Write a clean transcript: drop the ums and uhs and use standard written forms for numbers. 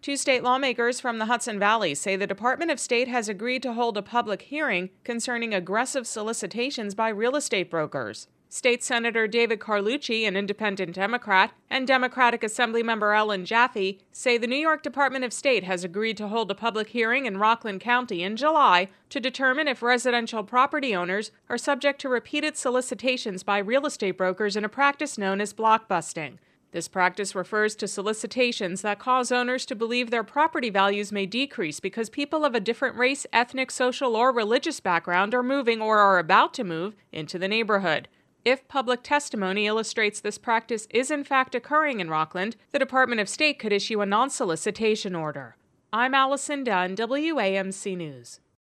Two state lawmakers from the Hudson Valley say the Department of State has agreed to hold a public hearing concerning aggressive solicitations by real estate brokers. State Senator David Carlucci, an independent Democrat, and Democratic Assemblymember Ellen Jaffe say the New York Department of State has agreed to hold a public hearing in Rockland County in July to determine if residential property owners are subject to repeated solicitations by real estate brokers in a practice known as blockbusting. This practice refers to solicitations that cause owners to believe their property values may decrease because people of a different race, ethnic, social, or religious background are moving or are about to move into the neighborhood. If public testimony illustrates this practice is in fact occurring in Rockland, the Department of State could issue a non-solicitation order. I'm Allison Dunn, WAMC News.